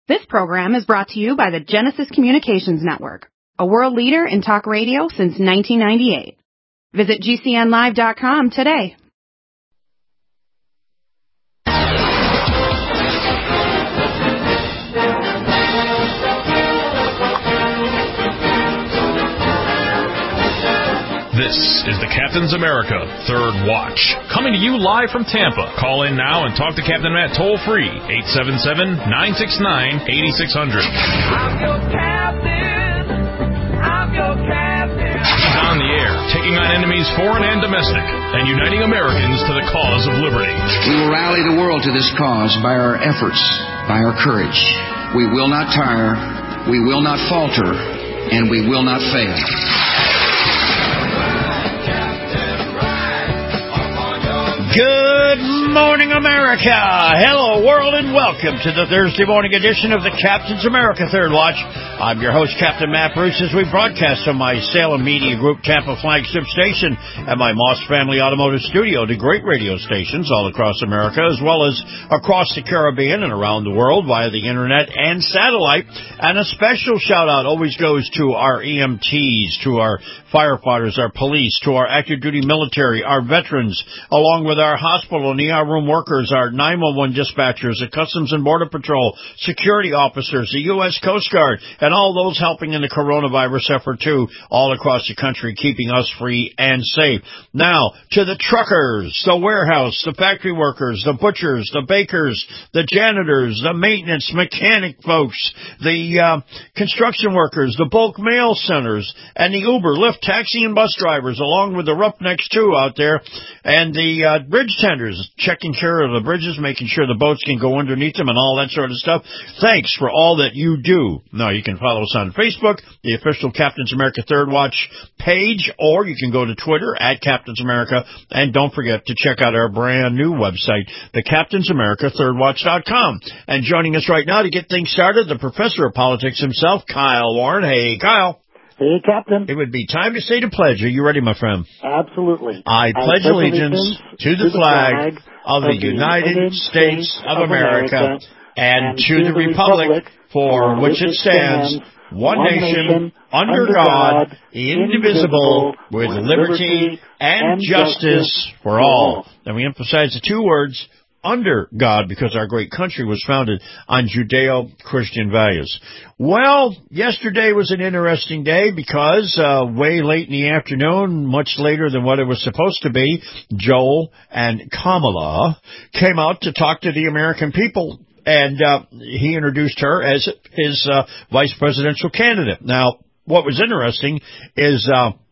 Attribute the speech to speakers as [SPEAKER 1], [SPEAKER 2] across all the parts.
[SPEAKER 1] This program is brought to you by the Genesis Communications Network, a world leader in talk radio since 1998. Visit GCNlive.com today.
[SPEAKER 2] This is the Captain's America Third Watch, coming to you live from Tampa. Call in now and talk to Captain Matt toll-free, 877-969-8600.
[SPEAKER 3] I'm your captain. I'm your captain.
[SPEAKER 2] He's on the air, taking on enemies foreign and domestic, and uniting Americans to the cause of liberty.
[SPEAKER 4] We will rally the world to this cause by our efforts, by our courage. We will not tire, we will not falter, and we will not fail.
[SPEAKER 5] Good morning, America. Hello, world, and welcome to the Thursday morning edition of the Captain's America Third Watch. I'm your host, Captain Matt Bruce, as we broadcast from my Salem Media Group Tampa flagship station and my Moss Family Automotive Studio to great radio stations all across America, as well as across the Caribbean and around the world via the internet and satellite. And a special shout-out always goes to our EMTs, to our firefighters, our police, to our active duty military, our veterans, along with our hospital and ER room workers, our 911 dispatchers, the Customs and Border Patrol, security officers, the U.S. Coast Guard, and all those helping in the coronavirus effort, too, all across the country, keeping us free and safe. Now, to the truckers, the warehouse, the factory workers, the butchers, the bakers, the janitors, the maintenance, mechanic folks, the construction workers, the bulk mail centers, and the Uber, Lyft, taxi, and bus drivers, along with the Roughnecks, too, out there, and the bridge tenders, checking care of the bridges, making sure the boats can go underneath them and all that sort of stuff. Thanks for all that you do. Now, you can follow us on Facebook, the official Captain's America Third Watch page, or you can go to Twitter at Captain's America, and don't forget to check out our brand new website, the CaptainsAmericaThirdWatch.com. And joining us right now to get things started, the professor of politics himself, Kyle Warren. Hey, Kyle.
[SPEAKER 6] Hey, Captain.
[SPEAKER 5] It would be time to say the pledge. Are you ready, my friend?
[SPEAKER 6] Absolutely.
[SPEAKER 5] I pledge allegiance to the flag of the United States of America and to the republic for which it stands, one nation, under God, indivisible, with liberty and justice for all. And we emphasize the two words, under God, because our great country was founded on Judeo-Christian values. Well, yesterday was an interesting day because way late in the afternoon, much later than what it was supposed to be, Joe and Kamala came out to talk to the American people, and he introduced her as his vice presidential candidate. Now, what was interesting is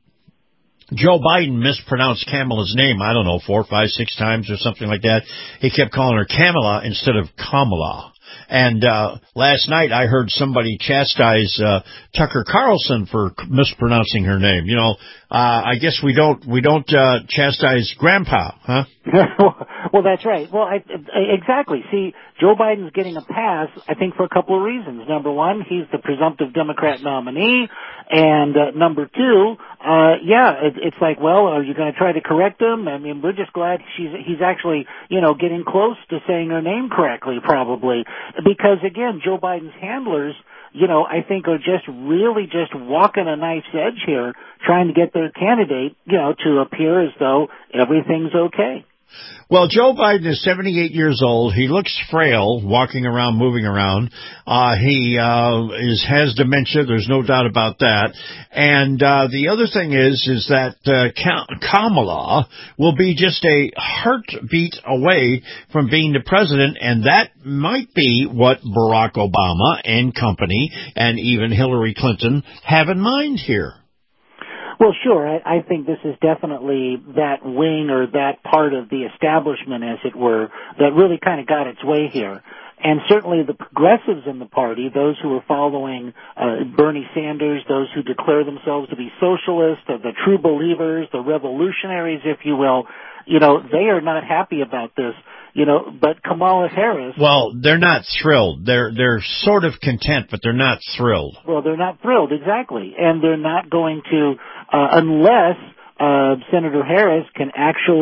[SPEAKER 5] Joe Biden mispronounced Kamala's name, I don't know, 4, 5, 6 times or something like that. He kept calling her Kamala instead of Kamala. And last night I heard somebody chastise Tucker Carlson for mispronouncing her name. You know, I guess we don't chastise Grandpa, huh?
[SPEAKER 6] Well, that's right. Well, exactly. See, Joe Biden's getting a pass, I think, for a couple of reasons. Number one, he's the presumptive Democrat nominee, and number two, it's like, well, are you going to try to correct him? I mean, we're just glad he's actually, getting close to saying her name correctly, probably, because again, Joe Biden's handlers, I think are just really just walking a knife's edge here, trying to get their candidate, to appear as though everything's okay.
[SPEAKER 5] Well, Joe Biden is 78 years old. He looks frail, walking around, moving around. He has dementia. There's no doubt about that. And the other thing is that Kamala will be just a heartbeat away from being the president, and that might be what Barack Obama and company, and even Hillary Clinton, have in mind here.
[SPEAKER 6] Well, sure. I think this is definitely that wing or that part of the establishment, as it were, that really kind of got its way here. And certainly the progressives in the party, those who are following Bernie Sanders, those who declare themselves to be socialists, the true believers, the revolutionaries, if you will, they are not happy about this. But Kamala Harris...
[SPEAKER 5] Well, they're not thrilled. They're sort of content, but they're not thrilled.
[SPEAKER 6] Well, they're not thrilled, exactly. And they're not going to, unless Senator Harris can actually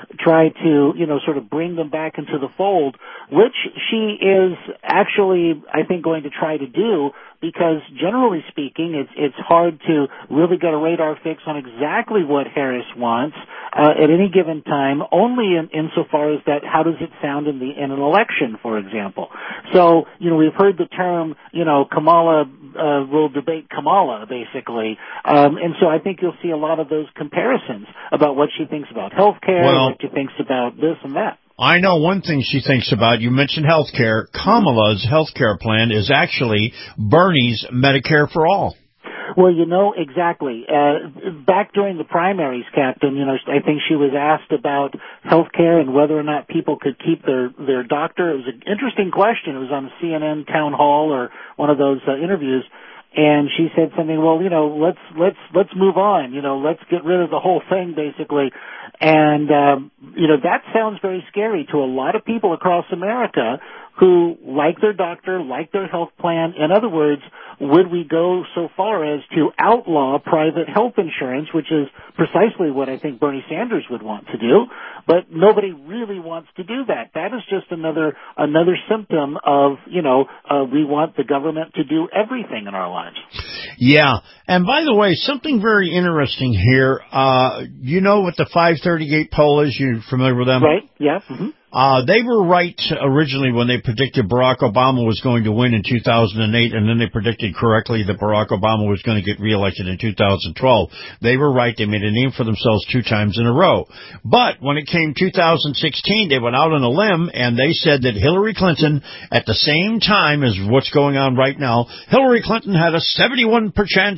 [SPEAKER 6] try to, sort of bring them back into the fold, which she is actually, I think, going to try to do, because generally speaking, it's hard to really get a radar fix on exactly what Harris wants at any given time, only insofar as that how does it sound in an election, for example. So, we've heard the term, Kamala will debate Kamala, basically. And so I think you'll see a lot of those comparisons about what she thinks about health care, what she thinks about this and that.
[SPEAKER 5] I know one thing she thinks about. You mentioned health care. Kamala's health care plan is actually Bernie's Medicare for All.
[SPEAKER 6] Well, exactly. Back during the primaries, Captain, I think she was asked about health care and whether or not people could keep their doctor. It was an interesting question. It was on the CNN town hall or one of those interviews. And she said something, well, let's move on, let's get rid of the whole thing, basically. And, that sounds very scary to a lot of people across America who like their doctor, like their health plan. In other words, would we go so far as to outlaw private health insurance, which is precisely what I think Bernie Sanders would want to do, but nobody really wants to do that. That is just another symptom of, we want the government to do everything in our lives.
[SPEAKER 5] Yeah. And by the way, something very interesting here. You know what the 538 poll is? You familiar with them?
[SPEAKER 6] Right. Yeah. Mm-hmm.
[SPEAKER 5] They were right originally when they predicted Barack Obama was going to win in 2008, and then they predicted correctly that Barack Obama was going to get reelected in 2012. They were right. They made a name for themselves 2 times in a row. But when it came 2016, they went out on a limb, and they said that Hillary Clinton, at the same time as what's going on right now, Hillary Clinton had a 71%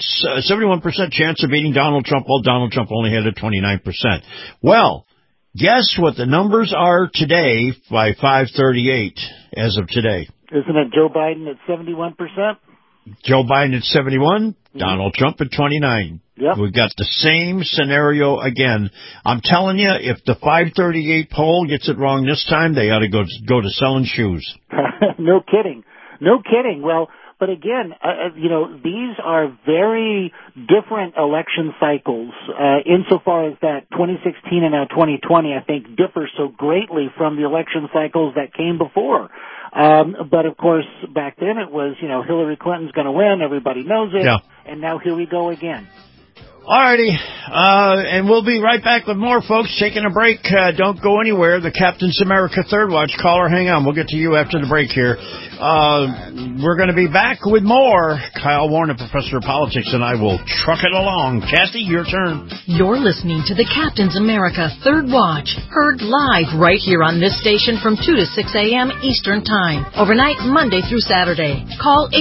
[SPEAKER 5] chance of beating Donald Trump, while Donald Trump only had a 29%. Well, guess what the numbers are today by 538 as of today?
[SPEAKER 6] Isn't it Joe Biden at 71%?
[SPEAKER 5] Joe Biden at 71, Donald Trump at 29.
[SPEAKER 6] Yep.
[SPEAKER 5] We've got the same scenario again. I'm telling you, if the 538 poll gets it wrong this time, they ought to go to selling shoes.
[SPEAKER 6] No kidding. Well, but again, these are very different election cycles, insofar as that 2016 and now 2020, I think, differ so greatly from the election cycles that came before. But of course, back then it was, Hillary Clinton's going to win. Everybody knows it. Yeah. And now here we go again.
[SPEAKER 5] Alrighty, and we'll be right back with more, folks. Taking a break. Don't go anywhere. The Captain's America Third Watch. Caller, hang on. We'll get to you after the break here. We're going to be back with more. Kyle Warner, Professor of Politics, and I will truck it along. Kathy, your turn.
[SPEAKER 7] You're listening to the Captain's America Third Watch, heard live right here on this station from 2 to 6 a.m. Eastern Time, overnight Monday through Saturday. Call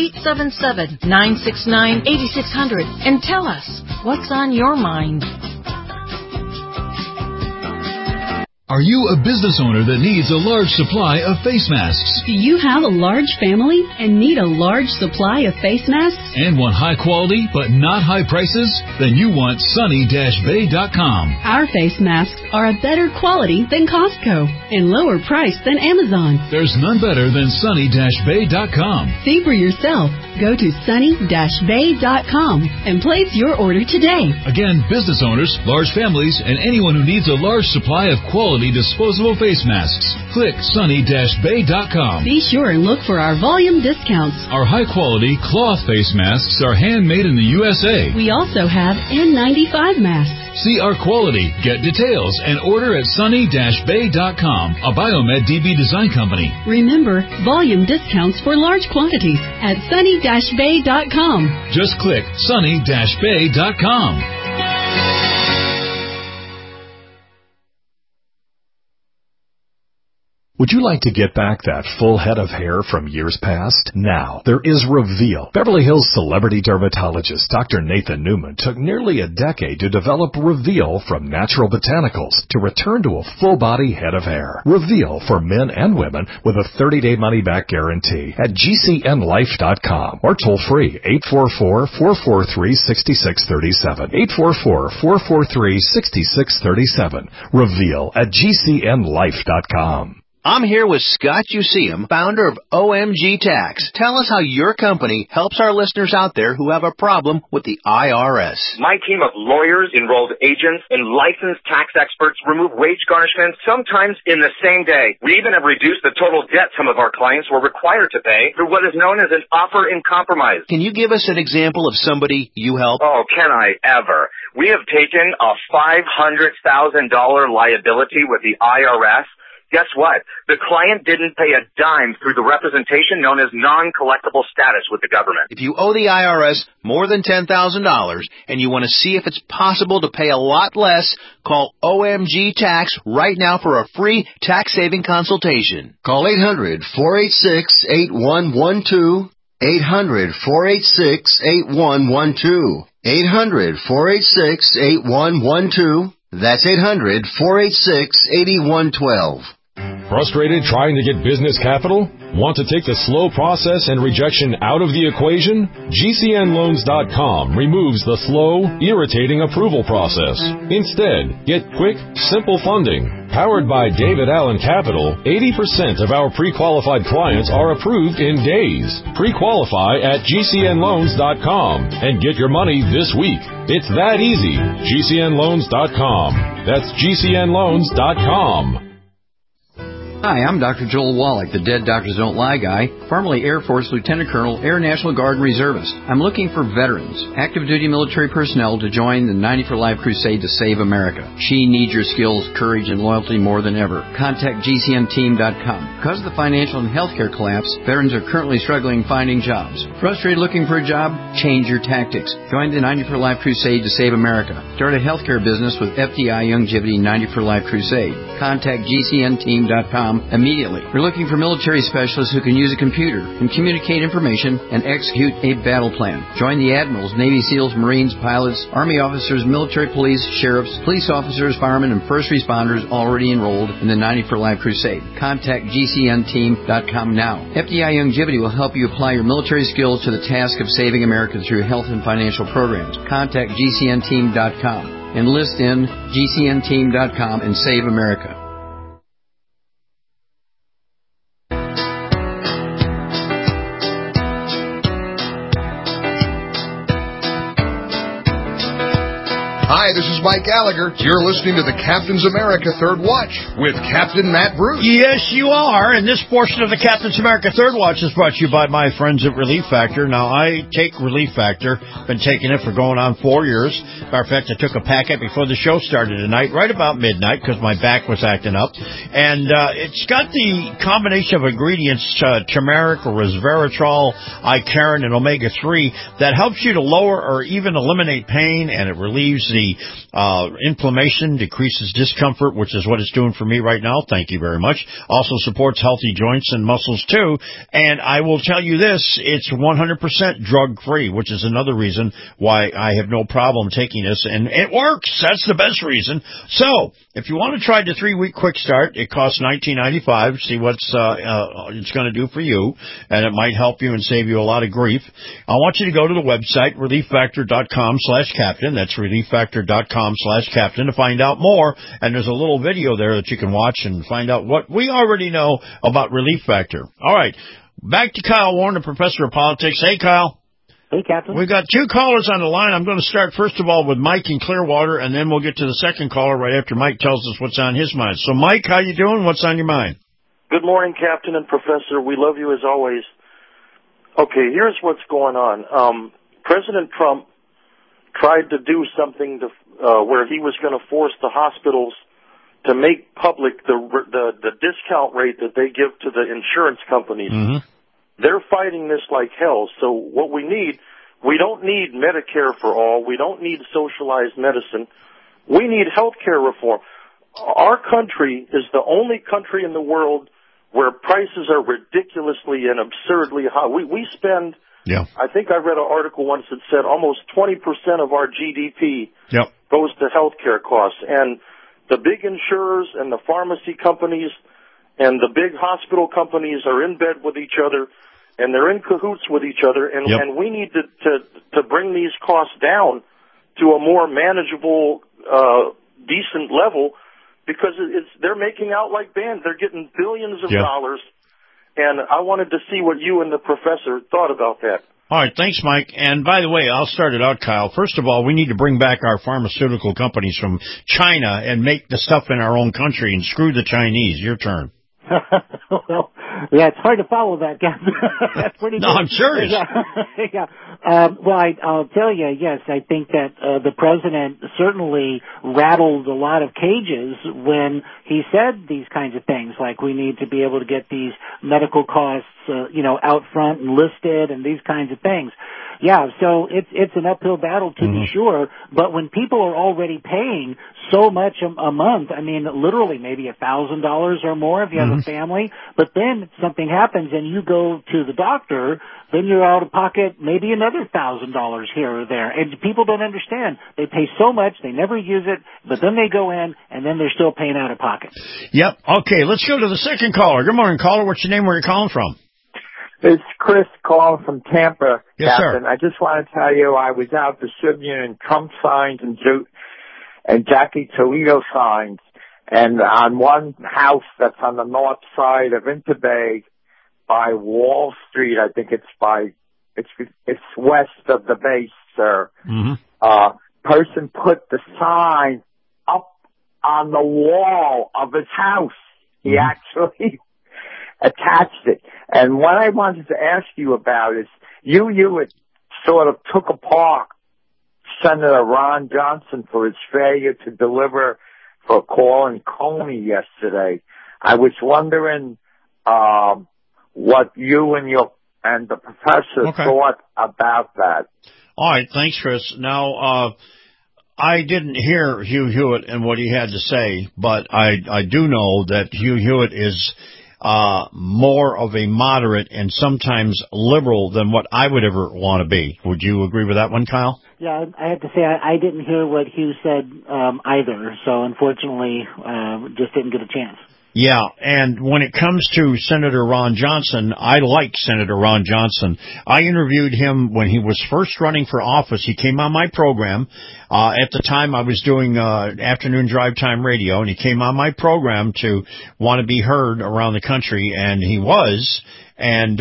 [SPEAKER 7] 877-969-8600 and tell us what's on your mind.
[SPEAKER 8] Are you a business owner that needs a large supply of face masks?
[SPEAKER 9] Do you have a large family and need a large supply of face masks?
[SPEAKER 8] And want high quality but not high prices? Then you want Sunny-Bay.com.
[SPEAKER 9] Our face masks are a better quality than Costco and lower price than Amazon.
[SPEAKER 8] There's none better than Sunny-Bay.com.
[SPEAKER 9] See for yourself. Go to Sunny-Bay.com and place your order today.
[SPEAKER 8] Again, business owners, large families, and anyone who needs a large supply of quality disposable face masks. Click Sunny-Bay.com.
[SPEAKER 9] Be sure and look for our volume discounts.
[SPEAKER 8] Our high-quality cloth face masks are handmade in the USA.
[SPEAKER 9] We also have N95 masks.
[SPEAKER 8] See our quality, get details, and order at Sunny-Bay.com, a Biomed DB design company.
[SPEAKER 9] Remember, volume discounts for large quantities at Sunny-Bay.com.
[SPEAKER 8] Just click Sunny-Bay.com.
[SPEAKER 10] Would you like to get back that full head of hair from years past? Now, there is Reveal. Beverly Hills celebrity dermatologist Dr. Nathan Newman took nearly a decade to develop Reveal from natural botanicals to return to a full-body head of hair. Reveal for men and women with a 30-day money-back guarantee at GCNlife.com or toll free 844-443-6637. 844-443-6637. Reveal at GCNlife.com.
[SPEAKER 11] I'm here with Scott Useum, founder of OMG Tax. Tell us how your company helps our listeners out there who have a problem with the IRS.
[SPEAKER 12] My team of lawyers, enrolled agents, and licensed tax experts remove wage garnishments sometimes in the same day. We even have reduced the total debt some of our clients were required to pay through what is known as an offer in compromise.
[SPEAKER 11] Can you give us an example of somebody you help?
[SPEAKER 12] Oh, can I ever? We have taken a $500,000 liability with the IRS. Guess what? The client didn't pay a dime through the representation known as non-collectible status with the government.
[SPEAKER 11] If you owe the IRS more than $10,000 and you want to see if it's possible to pay a lot less, call OMG Tax right now for a free tax-saving consultation.
[SPEAKER 13] Call 800-486-8112. 800-486-8112. 800-486-8112. That's 800-486-8112.
[SPEAKER 8] Frustrated trying to get business capital? Want to take the slow process and rejection out of the equation? GCNLoans.com removes the slow, irritating approval process. Instead, get quick, simple funding. Powered by David Allen Capital, 80% of our pre-qualified clients are approved in days. Pre-qualify at GCNLoans.com and get your money this week. It's that easy. GCNLoans.com. That's GCNLoans.com.
[SPEAKER 4] Hi, I'm Dr. Joel Wallach, the Dead Doctors Don't Lie guy, formerly Air Force Lieutenant Colonel, Air National Guard Reservist. I'm looking for veterans, active duty military personnel to join the 90 for Life crusade to save America. She needs your skills, courage, and loyalty more than ever. Contact GCNteam.com. Because of the financial and healthcare collapse, veterans are currently struggling finding jobs. Frustrated looking for a job? Change your tactics. Join the 90 for Life crusade to save America. Start a healthcare business with FDI Longevity 90 for Life crusade. Contact GCNteam.com immediately. We're looking for military specialists who can use a computer and communicate information and execute a battle plan. Join the admirals, Navy SEALs, Marines, pilots, Army officers, military police, sheriffs, police officers, firemen, and first responders already enrolled in the 90 for Life crusade. Contact GCNteam.com now. FDI Longevity will help you apply your military skills to the task of saving America through health and financial programs. Contact GCNteam.com. Enlist in GCNteam.com and save America.
[SPEAKER 14] Hi, this is Mike Gallagher. You're listening to the Captain's America Third Watch with Captain Matt Bruce.
[SPEAKER 5] Yes, you are. And this portion of the Captain's America Third Watch is brought to you by my friends at Relief Factor. Now, I take Relief Factor. Been taking it for going on 4 years. Matter of fact, I took a packet before the show started tonight, right about midnight, because my back was acting up. And it's got the combination of ingredients, turmeric, resveratrol, Icariin, and omega-3 that helps you to lower or even eliminate pain, and it relieves the inflammation, decreases discomfort, which is what it's doing for me right now. Thank you very much. Also supports healthy joints and muscles, too. And I will tell you this, it's 100% drug-free, which is another reason why I have no problem taking this. And it works. That's the best reason. So, if you want to try the 3-week quick start, it costs $19.95. See what it's going to do for you, and it might help you and save you a lot of grief. I want you to go to the website, relieffactor.com/captain. That's relieffactor.com/captain to find out more. And there's a little video there that you can watch and find out what we already know about Relief Factor. All right. Back to Kyle Warner, professor of politics. Hey, Kyle.
[SPEAKER 6] Hey, Captain.
[SPEAKER 5] We've got 2 callers on the line. I'm going to start, first of all, with Mike in Clearwater, and then we'll get to the second caller right after Mike tells us what's on his mind. So, Mike, how you doing? What's on your mind?
[SPEAKER 15] Good morning, Captain and Professor. We love you as always. Okay, here's what's going on. President Trump tried to do something to, where he was going to force the hospitals to make public the discount rate that they give to the insurance companies. Mm-hmm. They're fighting this like hell. So what we don't need Medicare for all. We don't need socialized medicine. We need health care reform. Our country is the only country in the world where prices are ridiculously and absurdly high. We spend, I think I read an article once that said almost 20% of our GDP goes to health care costs. And the big insurers and the pharmacy companies and the big hospital companies are in bed with each other, and they're in cahoots with each other, and we need to bring these costs down to a more manageable, decent level, because they're making out like bands. They're getting billions of dollars, and I wanted to see what you and the professor thought about that.
[SPEAKER 5] All right, thanks, Mike. And by the way, I'll start it out, Kyle. First of all, we need to bring back our pharmaceutical companies from China and make the stuff in our own country and screw the Chinese. Your turn.
[SPEAKER 6] Well, yeah, it's hard to follow that, guys. That's pretty good.
[SPEAKER 5] No, I'm serious.
[SPEAKER 6] Yeah. Well, I'll tell you, yes, I think that the president certainly rattled a lot of cages when he said these kinds of things, like we need to be able to get these medical costs, out front and listed and these kinds of things. Yeah, so it's an uphill battle to be sure, but when people are already paying so much a month, I mean, literally maybe $1,000 or more if you have a family, but then something happens and you go to the doctor, then you're out of pocket maybe another $1,000 here or there. And people don't understand. They pay so much, they never use it, but then they go in and then they're still paying out of pocket.
[SPEAKER 5] Yep. Okay, let's go to the second caller. Good morning, caller. What's your name? Where are you calling from?
[SPEAKER 16] It's Chris calling from Tampa,
[SPEAKER 5] yes,
[SPEAKER 16] Captain.
[SPEAKER 5] Sir.
[SPEAKER 16] I just want to tell you I was out distributing Trump signs and Jackie Toledo signs. And on one house that's on the north side of Interbay by Wall Street, I think it's west of the base, sir. Person put the sign up on the wall of his house. He actually attached it. And what I wanted to ask you about is you had sort of took apart Senator Ron Johnson for his failure to deliver for Colin Coney yesterday. I was wondering what you and the professor thought about that.
[SPEAKER 5] All right, thanks, Chris. Now, I didn't hear Hugh Hewitt and what he had to say, but I do know that Hugh Hewitt is more of a moderate and sometimes liberal than what I would ever want to be. Would you agree with that one, Kyle?
[SPEAKER 6] Yeah, I have to say I didn't hear what Hugh said either, so unfortunately just didn't get a chance.
[SPEAKER 5] Yeah, and when it comes to Senator Ron Johnson, I like Senator Ron Johnson. I interviewed him when he was first running for office. He came on my program. At the time, I was doing afternoon drive time radio, and he came on my program to want to be heard around the country, and he was. And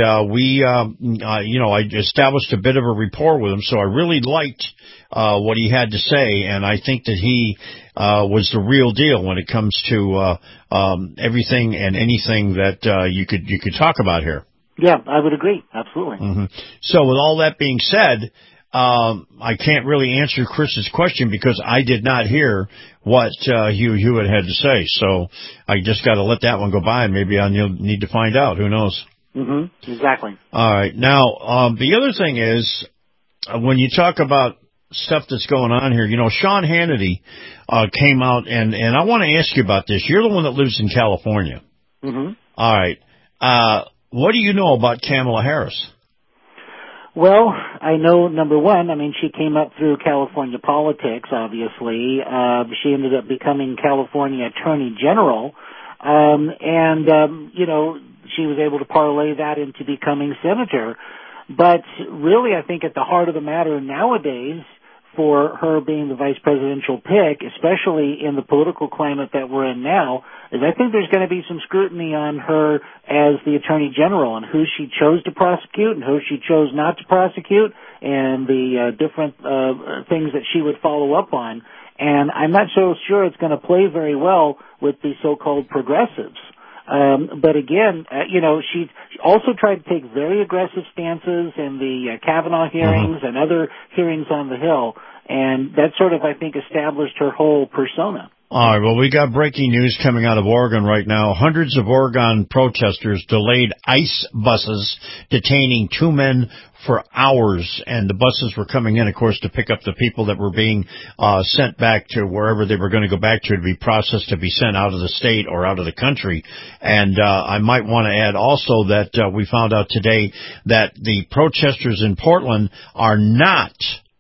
[SPEAKER 5] I established a bit of a rapport with him, so I really liked what he had to say, and I think that he was the real deal when it comes to everything and anything that you could talk about here.
[SPEAKER 6] Yeah, I would agree. Absolutely.
[SPEAKER 5] So with all that being said, I can't really answer Chris's question because I did not hear what Hugh Hewitt had to say, so I just got to let that one go by, and maybe I'll need to find out. Who knows?
[SPEAKER 6] Exactly.
[SPEAKER 5] All right. Now, the other thing is, when you talk about stuff that's going on here, Sean Hannity came out, and I want to ask you about this. You're the one that lives in California. All right. What do you know about Kamala Harris?
[SPEAKER 6] Well, I know, number one, she came up through California politics, obviously. She ended up becoming California Attorney General. She was able to parlay that into becoming senator. But really, I think at the heart of the matter nowadays, for her being the vice presidential pick, especially in the political climate that we're in now, is I think there's going to be some scrutiny on her as the attorney general and who she chose to prosecute and who she chose not to prosecute and the different things that she would follow up on. And I'm not so sure it's going to play very well with the so-called progressives. But again, she also tried to take very aggressive stances in the Kavanaugh hearings and other hearings on the Hill, and that sort of, I think, established her whole persona.
[SPEAKER 5] All right, well, we got breaking news coming out of Oregon right now. Hundreds of Oregon protesters delayed ICE buses detaining two men for hours, and the buses were coming in, of course, to pick up the people that were being sent back to wherever they were going to go back to be processed to be sent out of the state or out of the country. And I might want to add also that we found out today that the protesters in Portland are not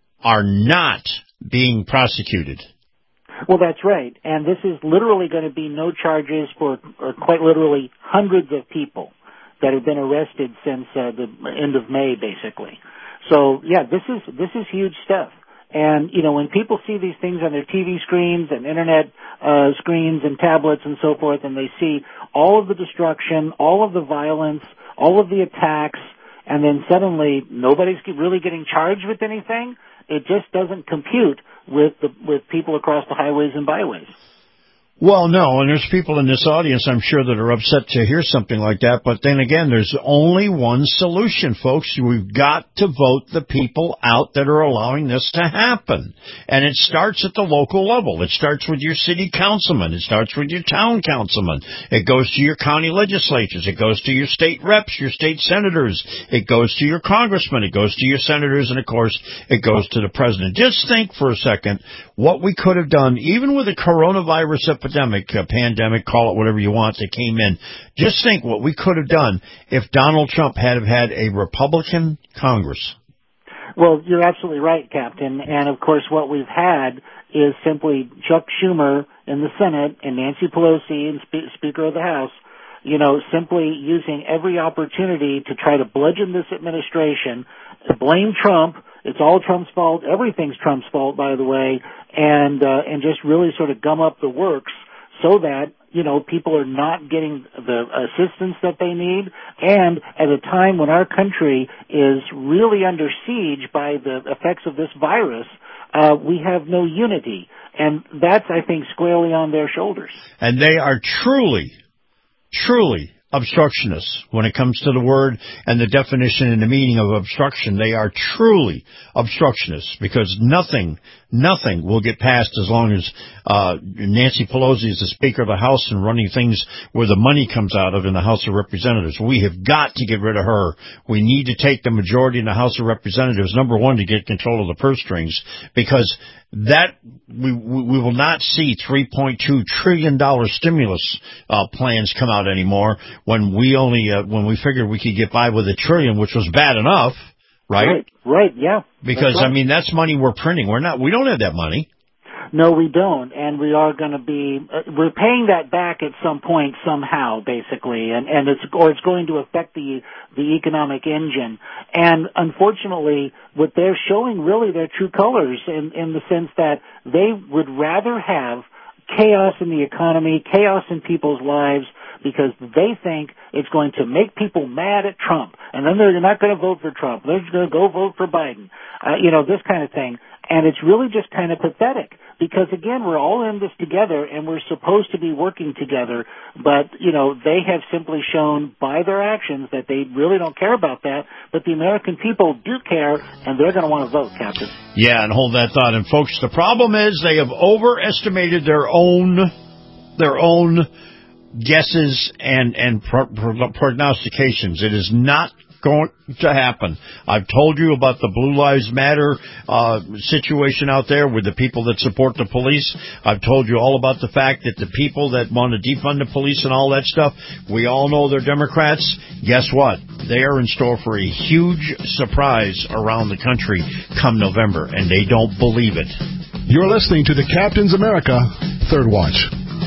[SPEAKER 5] being prosecuted.
[SPEAKER 6] Well, that's right. And this is literally going to be no charges for quite literally hundreds of people that have been arrested since the end of May, basically. So, yeah, this is huge stuff. And, you know, when people see these things on their TV screens and internet screens and tablets and so forth, and they see all of the destruction, all of the violence, all of the attacks, and then suddenly nobody's really getting charged with anything, it just doesn't compute with people across the highways and byways.
[SPEAKER 5] Well, no, and there's people in this audience, I'm sure, that are upset to hear something like that. But then again, there's only one solution, folks. We've got to vote the people out that are allowing this to happen. And it starts at the local level. It starts with your city councilman. It starts with your town councilman. It goes to your county legislatures. It goes to your state reps, your state senators. It goes to your congressmen. It goes to your senators. And, of course, it goes to the president. Just think for a second what we could have done, even with a coronavirus epidemic, pandemic, call it whatever you want, that came in. Just think what we could have done if Donald Trump had a Republican Congress.
[SPEAKER 6] Well, you're absolutely right, Captain. And, of course, what we've had is simply Chuck Schumer in the Senate and Nancy Pelosi and Speaker of the House, you know, simply using every opportunity to try to bludgeon this administration, blame Trump. It's all Trump's fault. Everything's Trump's fault, by the way, and just really sort of gum up the works so that, you know, people are not getting the assistance that they need. And at a time when our country is really under siege by the effects of this virus, we have no unity. And that's, I think, squarely on their shoulders.
[SPEAKER 5] And they are truly obstructionists when it comes to the word and the definition and the meaning of obstruction. They are truly obstructionists because nothing will get passed as long as Nancy Pelosi is the Speaker of the House and running things where the money comes out of in the House of Representatives. We have got to get rid of her. We need to take the majority in the House of Representatives, number one, to get control of the purse strings, because that we will not see $3.2 trillion stimulus plans come out anymore when we figured we could get by with $1 trillion, which was bad enough, right?
[SPEAKER 6] Right, yeah.
[SPEAKER 5] Because
[SPEAKER 6] right.
[SPEAKER 5] I mean, that's money we're printing. We don't have that money.
[SPEAKER 6] No, we don't, and we are going to be we're paying that back at some point somehow, basically, and it's going to affect the economic engine. And unfortunately, what they're showing really their true colors in the sense that they would rather have chaos in the economy, chaos in people's lives, because they think it's going to make people mad at Trump, and then they're not going to vote for Trump. They're going to go vote for Biden. This kind of thing. And it's really just kind of pathetic because, again, we're all in this together and we're supposed to be working together. But, you know, they have simply shown by their actions that they really don't care about that. But the American people do care, and they're going to want to vote, Captain.
[SPEAKER 5] Yeah, and hold that thought. And, folks, the problem is they have overestimated their own guesses and prognostications. It is not going to happen. I've told you about the Blue Lives Matter situation out there with the people that support the police. I've told you all about the fact that the people that want to defund the police and all that stuff, we all know they're Democrats. Guess what? They are in store for a huge surprise around the country come November, and they don't believe it.
[SPEAKER 8] You're listening to the Captain's America Third Watch.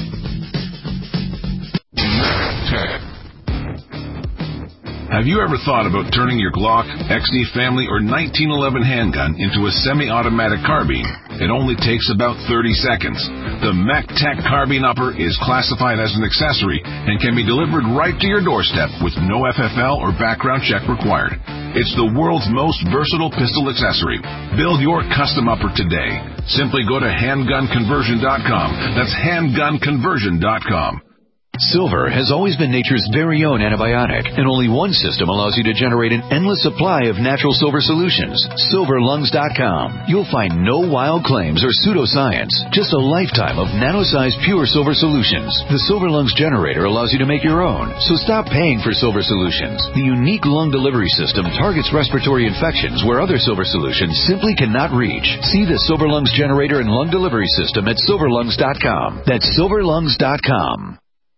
[SPEAKER 17] Have you ever thought about turning your Glock, XD Family, or 1911 handgun into a semi-automatic carbine? It only takes about 30 seconds. The MechTech Carbine Upper is classified as an accessory and can be delivered right to your doorstep with no FFL or background check required. It's the world's most versatile pistol accessory. Build your custom upper today. Simply go to handgunconversion.com. That's handgunconversion.com.
[SPEAKER 18] Silver has always been nature's very own antibiotic, and only one system allows you to generate an endless supply of natural silver solutions. SilverLungs.com. You'll find no wild claims or pseudoscience, just a lifetime of nano-sized pure silver solutions. The Silver Lungs generator allows you to make your own, so stop paying for silver solutions. The unique lung delivery system targets respiratory infections where other silver solutions simply cannot reach. See the Silver Lungs generator and lung delivery system at SilverLungs.com. That's SilverLungs.com.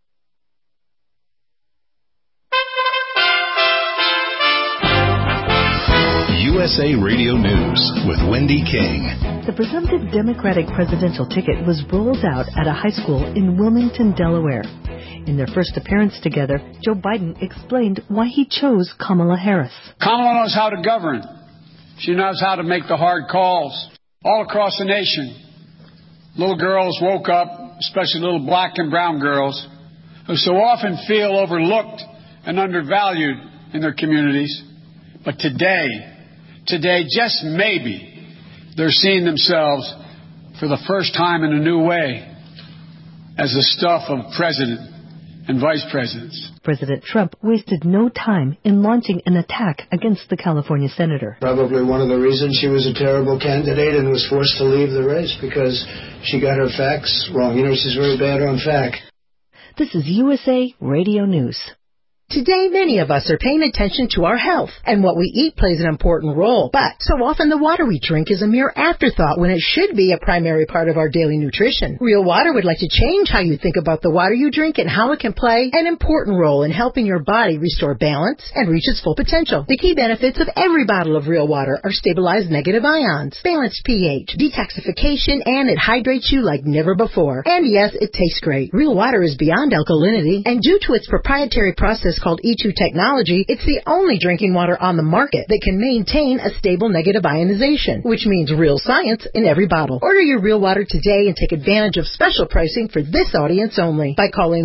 [SPEAKER 10] USA Radio News with Wendy King.
[SPEAKER 19] The presumptive Democratic presidential ticket was rolled out at a high school in Wilmington, Delaware. In their first appearance together, Joe Biden explained why he chose Kamala Harris.
[SPEAKER 20] Kamala knows how to govern. She knows how to make the hard calls. All across the nation, little girls woke up, especially little black and brown girls, who so often feel overlooked and undervalued in their communities. But today, just maybe, they're seeing themselves for the first time in a new way as the stuff of president and vice presidents.
[SPEAKER 19] President Trump wasted no time in launching an attack against the California senator.
[SPEAKER 21] Probably one of the reasons she was a terrible candidate and was forced to leave the race, because she got her facts wrong. You know, she's very bad on fact.
[SPEAKER 19] This is USA Radio News.
[SPEAKER 22] Today, many of us are paying attention to our health, and what we eat plays an important role. But so often the water we drink is a mere afterthought when it should be a primary part of our daily nutrition. Real Water would like to change how you think about the water you drink and how it can play an important role in helping your body restore balance and reach its full potential. The key benefits of every bottle of Real Water are stabilized negative ions, balanced pH, detoxification, and it hydrates you like never before. And yes, it tastes great. Real Water is beyond alkalinity, and due to its proprietary process called E2 technology, it's the only drinking water on the market that can maintain a stable negative ionization, which means real science in every bottle. Order your Real Water today and take advantage of special pricing for this audience only by calling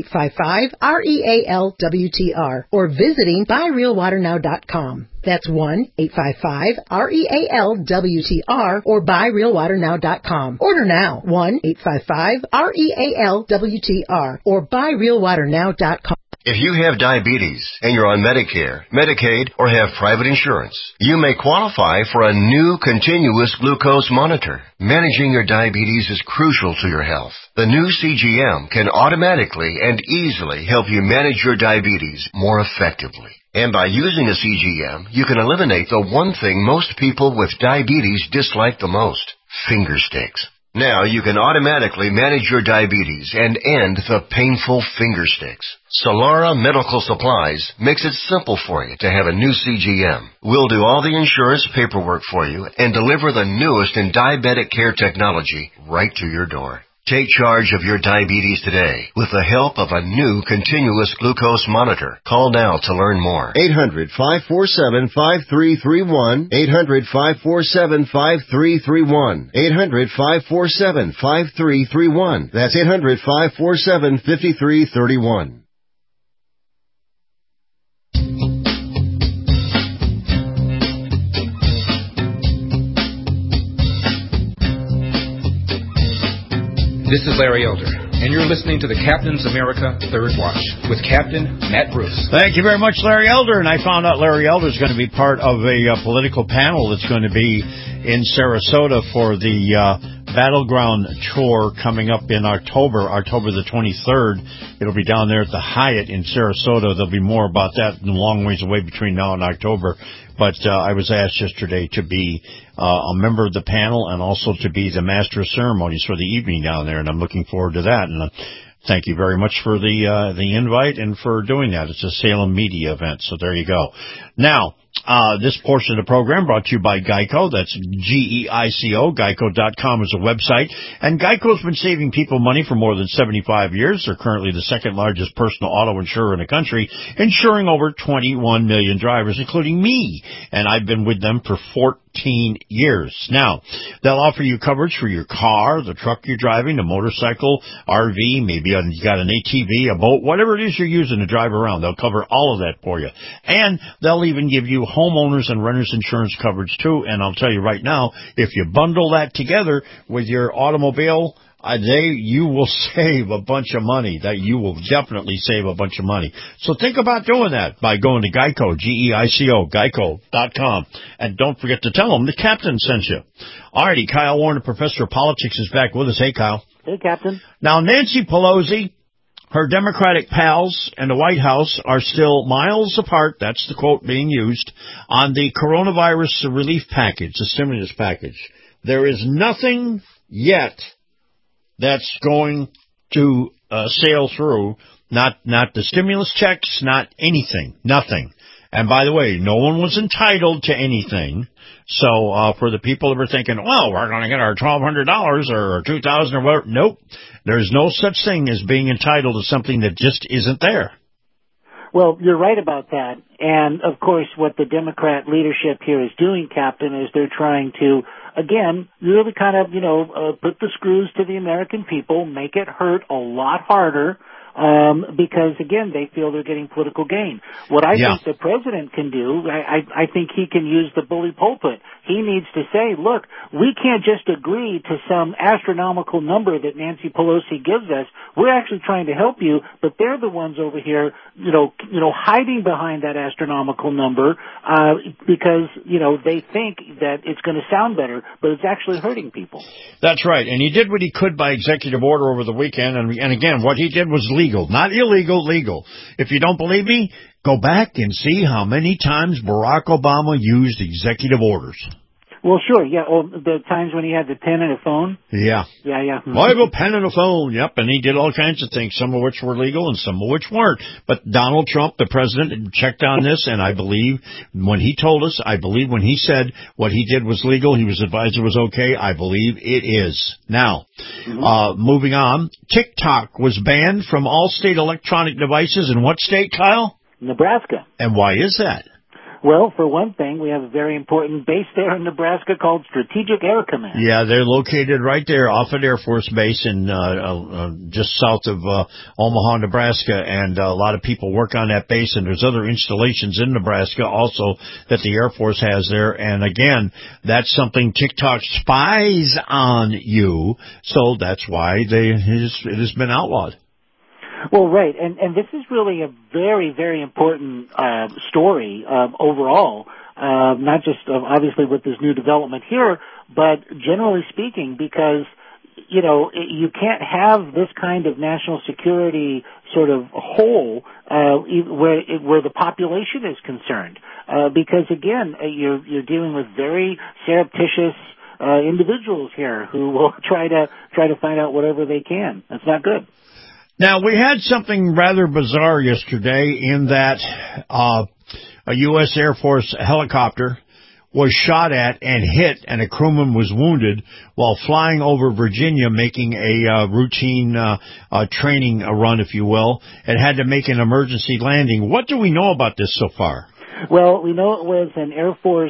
[SPEAKER 22] 1-855-REALWTR or visiting buyrealwaternow.com. That's 1-855-REALWTR or buyrealwaternow.com. Order now, 1-855-REALWTR or buyrealwaternow.com.
[SPEAKER 13] If you have diabetes and you're on Medicare, Medicaid, or have private insurance, you may qualify for a new continuous glucose monitor. Managing your diabetes is crucial to your health. The new CGM can automatically and easily help you manage your diabetes more effectively. And by using a CGM, you can eliminate the one thing most people with diabetes dislike the most: finger sticks. Now you can automatically manage your diabetes and end the painful finger sticks. Solara Medical Supplies makes it simple for you to have a new CGM. We'll do all the insurance paperwork for you and deliver the newest in diabetic care technology right to your door. Take charge of your diabetes today with the help of a new continuous glucose monitor. Call now to learn more.
[SPEAKER 23] 800-547-5331. 800-547-5331. 800-547-5331. That's 800-547-5331.
[SPEAKER 24] This is Larry Elder, and you're listening to the Captain's America Third Watch with Captain Matt Bruce.
[SPEAKER 5] Thank you very much, Larry Elder. And I found out Larry Elder is going to be part of a political panel that's going to be in Sarasota for the Battleground Tour coming up in October the 23rd. It'll be down there at the Hyatt in Sarasota. There'll be more about that a long ways away between now and October. But I was asked yesterday to be a member of the panel and also to be the master of ceremonies for the evening down there, and I'm looking forward to that. And thank you very much for the invite and for doing that. It's a Salem media event, so there you go. Now, this portion of the program brought to you by Geico. That's GEICO. Geico.com is a website. And Geico's been saving people money for more than 75 years. They're currently the second largest personal auto insurer in the country, insuring over 21 million drivers, including me. And I've been with them for 14 years. Now, they'll offer you coverage for your car, the truck you're driving, the motorcycle, RV, maybe you got an ATV, a boat, whatever it is you're using to drive around. They'll cover all of that for you. And they'll even give you homeowners and renters insurance coverage too. And I'll tell you right now, if you bundle that together with your automobile, you will save a bunch of money. That you will definitely save a bunch of money. So think about doing that by going to Geico, GEICO, Geico.com. And don't forget to tell them the captain sent you. Alrighty, Kyle Warner, Professor of Politics, is back with us. Hey, Kyle.
[SPEAKER 6] Hey, Captain.
[SPEAKER 5] Now, Nancy Pelosi, her Democratic pals, and the White House are still miles apart, that's the quote being used, on the coronavirus relief package, the stimulus package. There is nothing yet that's going to sail through, not the stimulus checks, not anything, nothing. And by the way, no one was entitled to anything. So for the people that were thinking, well, we're going to get our $1,200 or $2,000 or whatever, nope. There's no such thing as being entitled to something that just isn't there.
[SPEAKER 6] Well, you're right about that. And, of course, what the Democrat leadership here is doing, Captain, is they're trying to again, really kind of, put the screws to the American people, make it hurt a lot harder, because again, they feel they're getting political gain. What I think the president can do, I think he can use the bully pulpit. He needs to say, look, we can't just agree to some astronomical number that Nancy Pelosi gives us. We're actually trying to help you, but they're the ones over here, hiding behind that astronomical number, because, they think that it's going to sound better, but it's actually hurting people.
[SPEAKER 5] That's right. And he did what he could by executive order over the weekend. And again, what he did was legal, not illegal, legal. If you don't believe me, go back and see how many times Barack Obama used executive orders.
[SPEAKER 6] Well, sure, yeah. Oh, the times when he had the pen and a phone?
[SPEAKER 5] Yeah.
[SPEAKER 6] Yeah.
[SPEAKER 5] I have a pen and a phone, yep, and he did all kinds of things, some of which were legal and some of which weren't. But Donald Trump, the president, checked on this, and I believe when he told us, when he said what he did was legal, he was advised it was okay, I believe it is. Now, moving on, TikTok was banned from all state electronic devices in what state, Kyle?
[SPEAKER 6] Nebraska.
[SPEAKER 5] And why is that?
[SPEAKER 6] Well, for one thing, we have a very important base there in Nebraska called Strategic Air Command.
[SPEAKER 5] Yeah, they're located right there off an Air Force base in just south of Omaha, Nebraska, and a lot of people work on that base, and there's other installations in Nebraska also that the Air Force has there. And again, that's something TikTok spies on you, so that's why it has been outlawed.
[SPEAKER 6] Well, right, and this is really a very, very important story overall, not just obviously with this new development here, but generally speaking, because you can't have this kind of national security sort of hole where the population is concerned, because again, you're dealing with very surreptitious individuals here who will try to find out whatever they can. That's not good.
[SPEAKER 5] Now, we had something rather bizarre yesterday in that a U.S. Air Force helicopter was shot at and hit, and a crewman was wounded while flying over Virginia, making a routine training run, if you will. It had to make an emergency landing. What do we know about this so far?
[SPEAKER 6] Well, we know it was an Air Force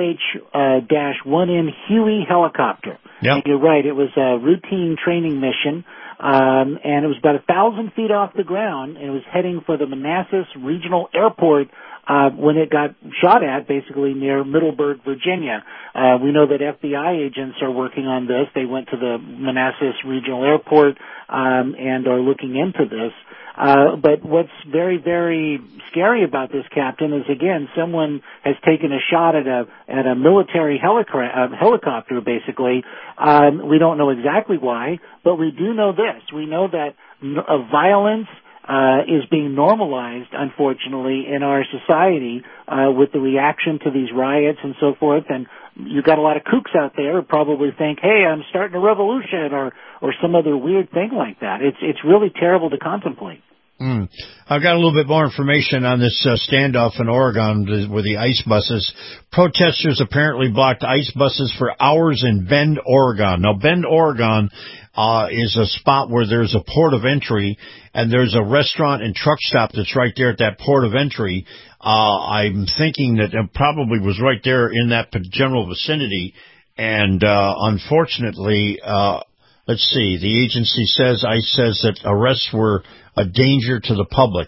[SPEAKER 6] UH-1N Huey helicopter.
[SPEAKER 5] Yep.
[SPEAKER 6] And you're right, it was a routine training mission. And it was about 1,000 feet off the ground, and it was heading for the Manassas Regional Airport when it got shot at, basically near Middleburg, Virginia. We know that FBI agents are working on this. They went to the Manassas Regional Airport and are looking into this. But what's very, very scary about this, Captain, is again, someone has taken a shot at a military helicopter, basically. We don't know exactly why, but we do know this. We know that violence is being normalized, unfortunately, in our society with the reaction to these riots and so forth. And you've got a lot of kooks out there who probably think, hey, I'm starting a revolution or some other weird thing like that. It's really terrible to contemplate.
[SPEAKER 5] I've got a little bit more information on this standoff in Oregon with the ICE buses. Protesters apparently blocked ICE buses for hours in Bend, Oregon. Now, Bend, Oregon is a spot where there's a port of entry, and there's a restaurant and truck stop that's right there at that port of entry. I'm thinking that it probably was right there in that general vicinity, and unfortunately, let's see, the agency says, ICE says that arrests were a danger to the public.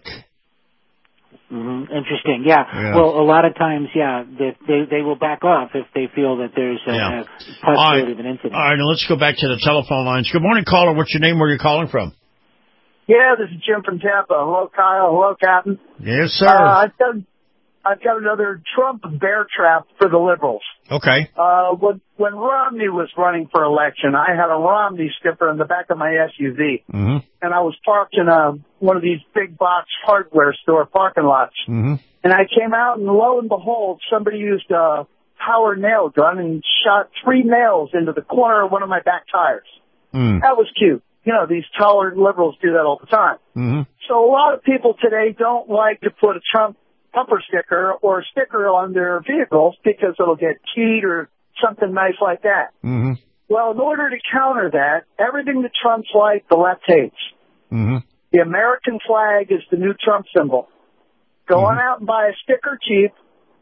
[SPEAKER 6] Interesting, yeah. Well, a lot of times, they will back off if they feel that there's a possibility of an incident.
[SPEAKER 5] All right, now let's go back to the telephone lines. Good morning, caller. What's your name? Where are you calling from?
[SPEAKER 1] Yeah, this is Jim from Tampa. Hello, Kyle. Hello, Captain.
[SPEAKER 5] Yes, sir.
[SPEAKER 1] I've got another Trump bear trap for the liberals.
[SPEAKER 5] Okay.
[SPEAKER 1] When Romney was running for election, I had a Romney sticker in the back of my SUV.
[SPEAKER 5] Mm-hmm.
[SPEAKER 1] And I was parked in one of these big box hardware store parking lots.
[SPEAKER 5] Mm-hmm.
[SPEAKER 1] And I came out, and lo and behold, somebody used a power nail gun and shot 3 nails into the corner of one of my back tires. That was cute. You know, these tolerant liberals do that all the time.
[SPEAKER 5] Mm-hmm.
[SPEAKER 1] So a lot of people today don't like to put a Trump bumper sticker or a sticker on their vehicles because it'll get keyed or something nice like that.
[SPEAKER 5] Mm-hmm.
[SPEAKER 1] Well, in order to counter that, everything that Trump's like, the left hates.
[SPEAKER 5] Mm-hmm.
[SPEAKER 1] The American flag is the new Trump symbol. Go on out and buy a sticker cheap,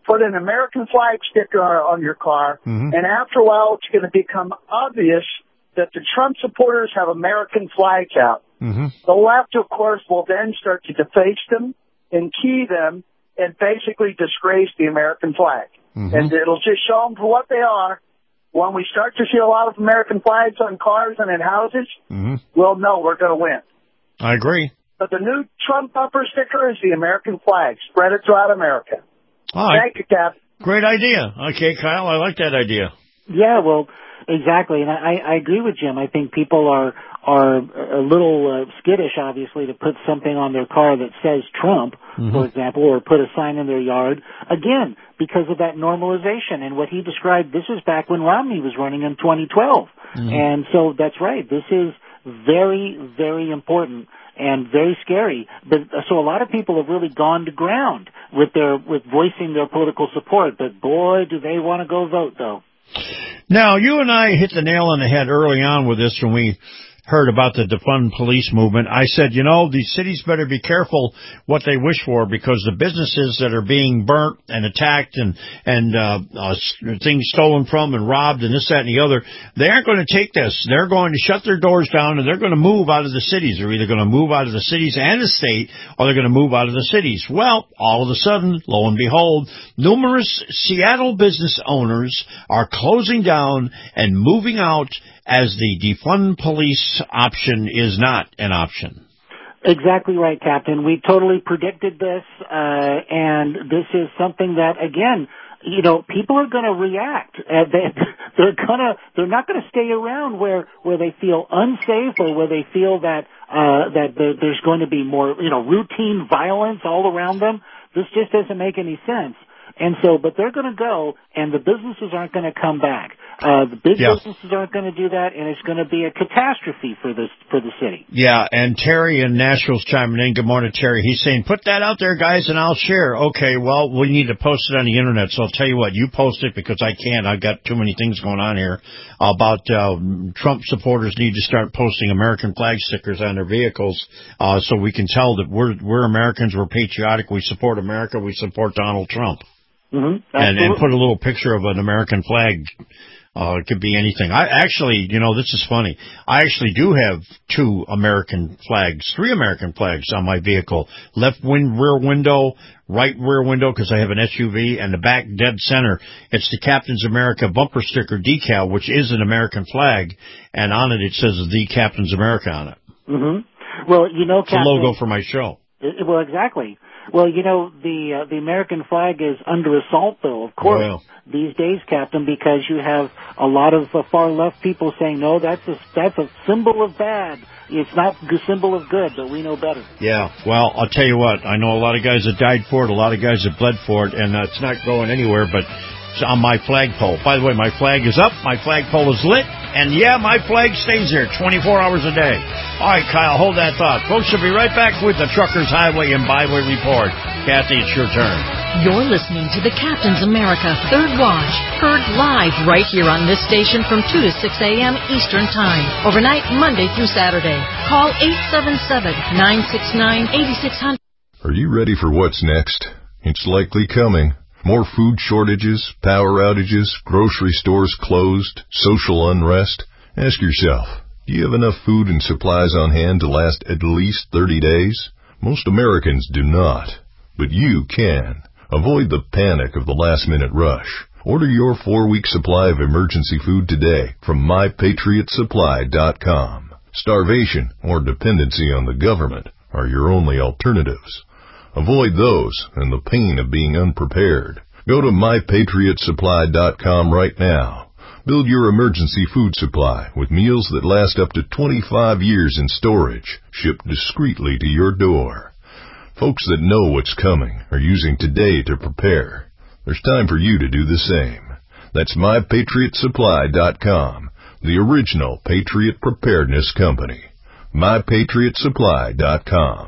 [SPEAKER 1] put an American flag sticker on your car, and after a while it's going to become obvious that the Trump supporters have American flags out. The left, of course, will then start to deface them and key them and basically disgrace the American flag. And it'll just show them for what they are. When we start to see a lot of American flags on cars and in houses, we'll know we're going to win.
[SPEAKER 5] I agree.
[SPEAKER 1] But the new Trump bumper sticker is the American flag. Spread it throughout America.
[SPEAKER 5] All right.
[SPEAKER 1] Thank you, Cap.
[SPEAKER 5] Great idea. Okay, Kyle, I like that idea.
[SPEAKER 6] Yeah, well, exactly. And I agree with Jim. I think people are a little skittish, obviously, to put something on their car that says Trump, for example, or put a sign in their yard. Again, because of that normalization. And what he described, this is back when Romney was running in 2012. And so that's right. This is very, very important and very scary. But so a lot of people have really gone to ground with voicing their political support. But boy, do they want to go vote, though.
[SPEAKER 5] Now, you and I hit the nail on the head early on with this when we heard about the defund police movement. I said, these cities better be careful what they wish for, because the businesses that are being burnt and attacked and things stolen from and robbed and this, that, and the other, they aren't going to take this. They're going to shut their doors down and they're going to move out of the cities. They're either going to move out of the cities and the state, or they're going to move out of the cities. Well, all of a sudden, lo and behold, numerous Seattle business owners are closing down and moving out, as the defund police option is not an option.
[SPEAKER 6] Exactly right, Captain. We totally predicted this, and this is something that, again, people are going to react. They're not going to stay around where they feel unsafe, or where they feel that there's going to be more, routine violence all around them. This just doesn't make any sense. And so, but they're going to go, and the businesses aren't going to come back. The big businesses aren't going to do that, and it's going to be a catastrophe for the city. Yeah, and Terry in Nashville's chiming in. Good morning, Terry. He's saying, put that out there, guys, and I'll share. Okay, well, we need to post it on the Internet, so I'll tell you what, you post it, because I can't. I've got too many things going on here about Trump supporters need to start posting American flag stickers on their vehicles, so we can tell that we're Americans, we're patriotic, we support America, we support Donald Trump. And put a little picture of an American flag. It could be anything. I actually, this is funny. I actually do have three American flags on my vehicle. Left rear window, right rear window, because I have an SUV, and the back dead center. It's the Captain's America bumper sticker decal, which is an American flag, and on it says the Captain's America on it. Well, it's a logo for my show. Well, exactly. Well, the American flag is under assault, though, of course, these days, Captain, because you have a lot of far-left people saying, no, that's a symbol of bad. It's not a symbol of good, but we know better. Yeah, well, I'll tell you what, I know a lot of guys that died for it, a lot of guys that bled for it, and it's not going anywhere, but it's on my flagpole. By the way, my flag is up, my flagpole is lit, and my flag stays there 24 hours a day. All right, Kyle, hold that thought. Folks, we'll be right back with the Truckers Highway and Byway Report. Kathy, it's your turn.
[SPEAKER 2] You're listening to the Captain's America Third Watch, heard live right here on this station from 2 to 6 a.m. Eastern Time, overnight Monday through Saturday. Call 877-969-8600.
[SPEAKER 23] Are you ready for what's next? It's likely coming. More food shortages, power outages, grocery stores closed, social unrest. Ask yourself, do you have enough food and supplies on hand to last at least 30 days? Most Americans do not, but you can. Avoid the panic of the last-minute rush. Order your 4-week supply of emergency food today from MyPatriotSupply.com. Starvation or dependency on the government are your only alternatives. Avoid those and the pain of being unprepared. Go to MyPatriotSupply.com right now. Build your emergency food supply with meals that last up to 25 years in storage, shipped discreetly to your door. Folks that know what's coming are using today to prepare. There's time for you to do the same. That's MyPatriotSupply.com, the original Patriot Preparedness Company. MyPatriotSupply.com.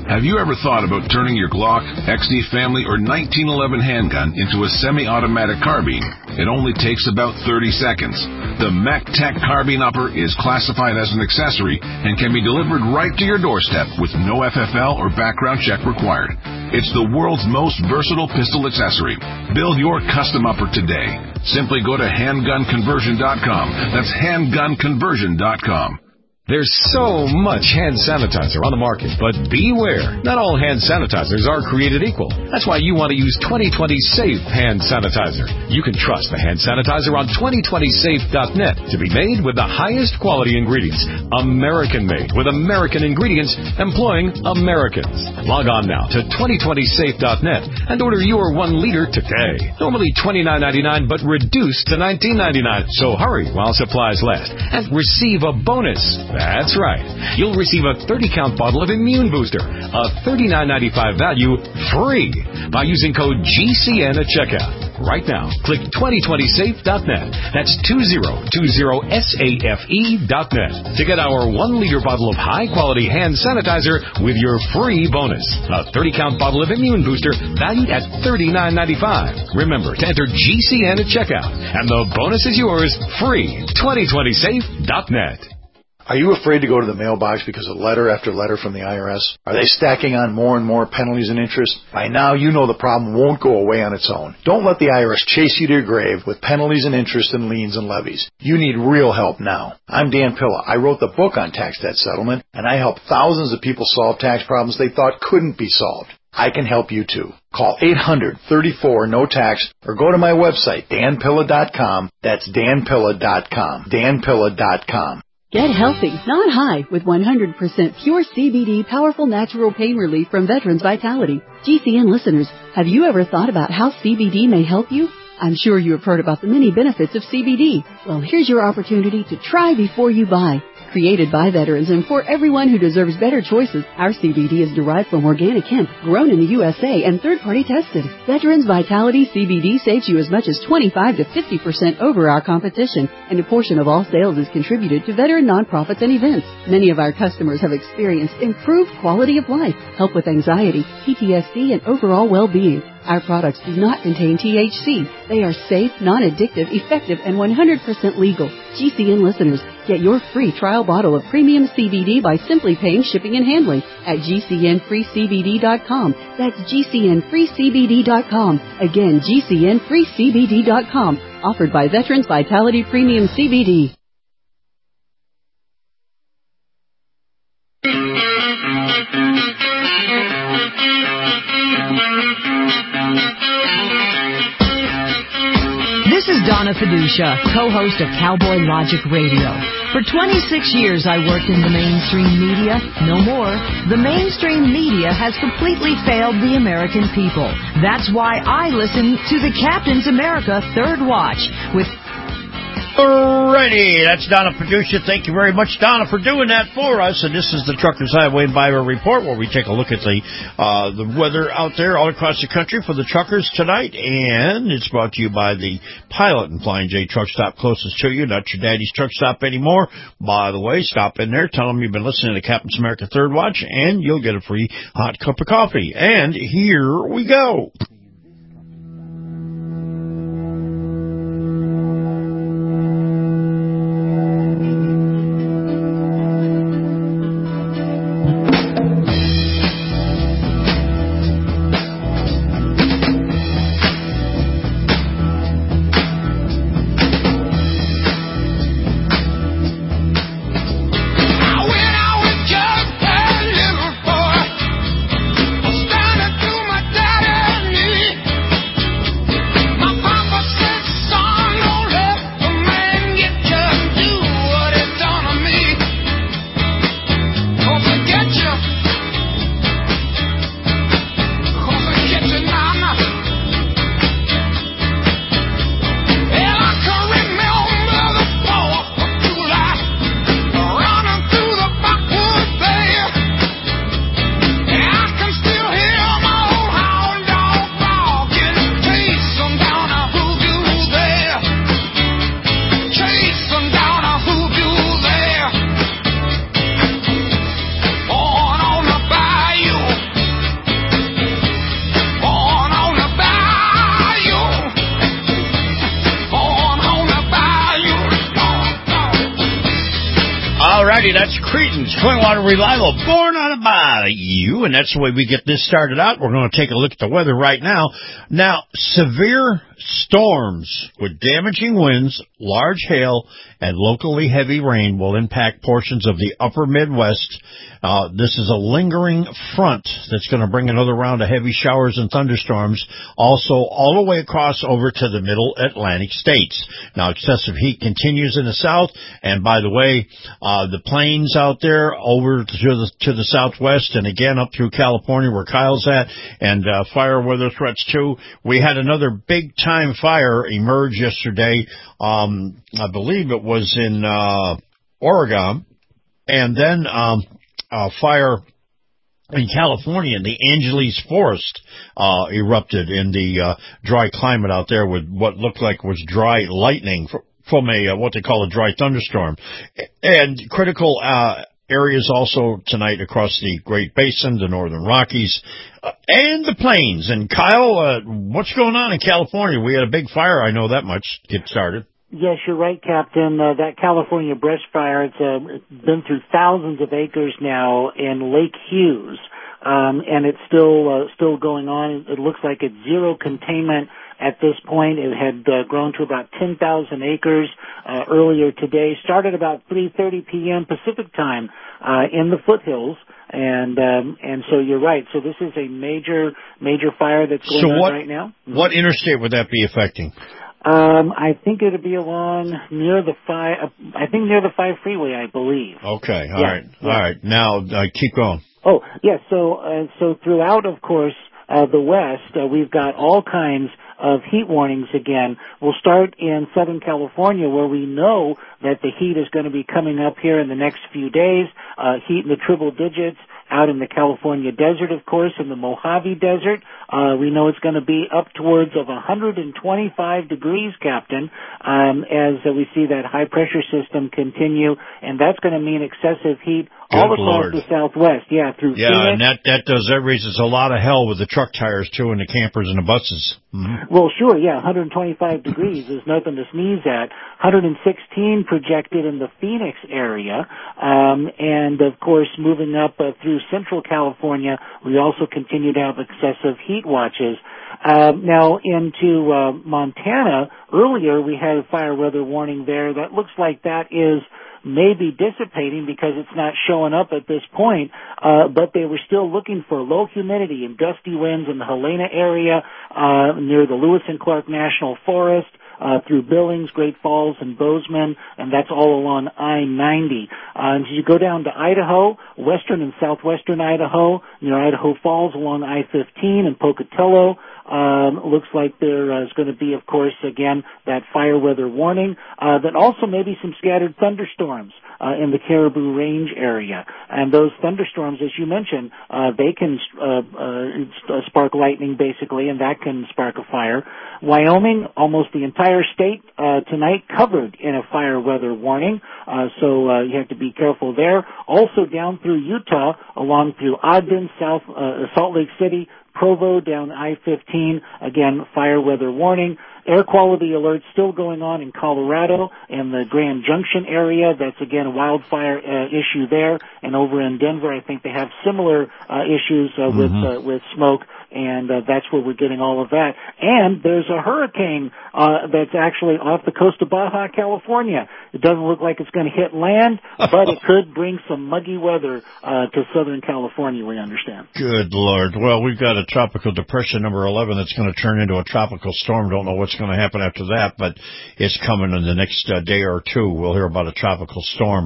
[SPEAKER 17] Have you ever thought about turning your Glock, XD Family, or 1911 handgun into a semi-automatic carbine? It only takes about 30 seconds. The MacTac Carbine Upper is classified as an accessory and can be delivered right to your doorstep with no FFL or background check required. It's the world's most versatile pistol accessory. Build your custom upper today. Simply go to handgunconversion.com. That's handgunconversion.com.
[SPEAKER 8] There's so much hand sanitizer on the market, but beware. Not all hand sanitizers are created equal. That's why you want to use 2020 Safe hand sanitizer. You can trust the hand sanitizer on 2020safe.net to be made with the highest quality ingredients. American made with American ingredients employing Americans. Log on now to 2020safe.net and order your 1 liter today. Normally $29.99 but reduced to $19.99. So hurry while supplies last and receive a bonus. That's right. You'll receive a 30-count bottle of Immune Booster, a $39.95 value, free by using code GCN at checkout. Right now, click 2020safe.net. That's 2020safe.net to get our 1 liter bottle of high-quality hand sanitizer with your free bonus. A 30-count bottle of Immune Booster valued at $39.95. Remember to enter GCN at checkout, and the bonus is yours free. 2020safe.net.
[SPEAKER 3] Are you afraid to go to the mailbox because of letter after letter from the IRS? Are they stacking on more and more penalties and interest? By now, you know the problem won't go away on its own. Don't let the IRS chase you to your grave with penalties and interest and liens and levies. You need real help now. I'm Dan Pilla. I wrote the book on tax debt settlement, and I help thousands of people solve tax problems they thought couldn't be solved. I can help you too. Call 800-34-NO-TAX or go to my website, danpilla.com. That's danpilla.com. danpilla.com.
[SPEAKER 7] Get healthy, not high, with 100% pure CBD powerful natural pain relief from Veterans Vitality. GCN listeners, have you ever thought about how CBD may help you? I'm sure you have heard about the many benefits of CBD. Well, here's your opportunity to try before you buy. Created by veterans and for everyone who deserves better choices, our CBD is derived from organic hemp, grown in the USA and third-party tested. Veterans Vitality CBD saves you as much as 25 to 50% over our competition, and a portion of all sales is contributed to veteran nonprofits and events. Many of our customers have experienced improved quality of life, help with anxiety, PTSD, and overall well-being. Our products do not contain THC. They are safe, non-addictive, effective, and 100% legal. GCN listeners, get your free trial bottle of premium CBD by simply paying shipping and handling at GCNFreeCBD.com. That's GCNFreeCBD.com. Again, GCNFreeCBD.com. Offered by Veterans Vitality Premium CBD.
[SPEAKER 2] This is Donna Fiducia, co-host of Cowboy Logic Radio. For 26 years, I worked in the mainstream media. No more. The mainstream media has completely failed the American people. That's why I listen to the Captain's America Third Watch with...
[SPEAKER 5] Alrighty, that's Donna Fiducia. Thank you very much, Donna, for doing that for us. And this is the Truckers Highway and Byway Report, where we take a look at the weather out there all across the country for the truckers tonight. And it's brought to you by the Pilot and Flying J Truck Stop closest to you. Not your daddy's truck stop anymore. By the way, stop in there, tell them you've been listening to Captain's America Third Watch, and you'll get a free hot cup of coffee. And here we go.
[SPEAKER 9] Standing to my daddy.
[SPEAKER 5] righty, that's Creedence Clearwater Revival, Born on a Bayou, and that's the way we get this started out. We're going to take a look at the weather right now. Now, severe storms with damaging winds, large hail, and locally heavy rain will impact portions of the upper Midwest. This is a lingering front that's going to bring another round of heavy showers and thunderstorms, also all the way across over to the middle Atlantic states. Now, excessive heat continues in the south, and by the way, the plains out there over to the southwest, and again up through California where Kyle's at, and fire weather threats too. We had another big-time fire emerge yesterday. I believe it was in Oregon, and then fire in California, in the Angeles Forest, erupted in the dry climate out there with what looked like was dry lightning from a what they call a dry thunderstorm. And critical areas also tonight across the Great Basin, the Northern Rockies, and the plains. And Kyle, what's going on in California? We had a big fire, I know that much, get started.
[SPEAKER 6] Yes, you're right, Captain. That California brush fire, it's been through thousands of acres now in Lake Hughes, and it's still going on. It looks like it's zero containment at this point. It had grown to about 10,000 acres earlier today. Started about 3:30 p.m. Pacific time in the foothills. And so you're right. So this is a major fire that's going on right now.
[SPEAKER 5] What interstate would that be affecting?
[SPEAKER 6] I think it'll be along near the 5 freeway, I believe.
[SPEAKER 5] Okay, all right. Now, keep going.
[SPEAKER 6] Oh, yeah, so throughout, of course, the West, we've got all kinds of heat warnings again. We'll start in Southern California, where we know that the heat is going to be coming up here in the next few days, heat in the triple digits. Out in the California desert, of course, in the Mojave Desert, we know it's going to be up towards of 125 degrees, Captain, as we see that high-pressure system continue, and that's going to mean excessive heat all across the Southwest, through Phoenix.
[SPEAKER 5] And that does that raises a lot of hell with the truck tires, too, and the campers and the buses. Mm-hmm.
[SPEAKER 6] Well, sure, 125 degrees is nothing to sneeze at. 116 projected in the Phoenix area, and, of course, moving up through Central California, we also continue to have excessive heat watches. Now, into Montana, earlier we had a fire weather warning there. That looks like that is maybe dissipating because it's not showing up at this point, but they were still looking for low humidity and gusty winds in the Helena area, near the Lewis and Clark National Forest, through Billings, Great Falls, and Bozeman, and that's all along I-90. As you go down to Idaho, western and southwestern Idaho, near Idaho Falls along I-15 and Pocatello, looks like there is going to be, of course, again, that fire weather warning. Then also maybe some scattered thunderstorms in the Caribou Range area. And those thunderstorms, as you mentioned, they can spark lightning, basically, and that can spark a fire. Wyoming, almost the entire state tonight covered in a fire weather warning, so you have to be careful there. Also down through Utah, along through Ogden, Salt Lake City, Provo down I-15, again, fire weather warning. Air quality alerts still going on in Colorado and the Grand Junction area. That's, again, a wildfire issue there. And over in Denver, I think they have similar issues with smoke, and that's where we're getting all of that. And there's a hurricane that's actually off the coast of Baja, California. It doesn't look like it's going to hit land, but it could bring some muggy weather to Southern California, we understand.
[SPEAKER 5] Good Lord. Well, we've got a tropical depression number 11 that's going to turn into a tropical storm. Don't know what's going to happen after that, but it's coming in the next day or two. We'll hear about a tropical storm.